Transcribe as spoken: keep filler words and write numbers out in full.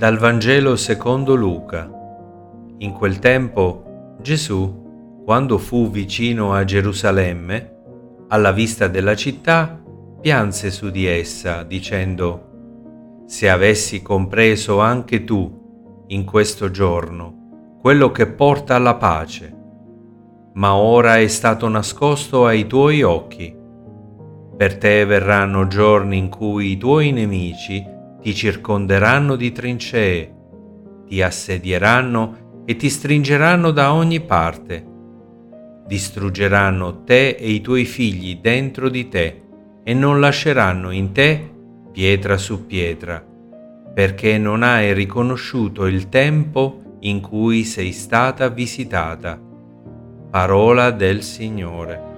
Dal Vangelo secondo Luca. In quel tempo Gesù, quando fu vicino a Gerusalemme, alla vista della città, pianse su di essa, dicendo: «Se avessi compreso anche tu, in questo giorno, quello che porta alla pace, ma ora è stato nascosto ai tuoi occhi. Per te verranno giorni in cui i tuoi nemici ti circonderanno di trincee, ti assedieranno e ti stringeranno da ogni parte. Distruggeranno te e i tuoi figli dentro di te e non lasceranno in te pietra su pietra, perché non hai riconosciuto il tempo in cui sei stata visitata». Parola del Signore.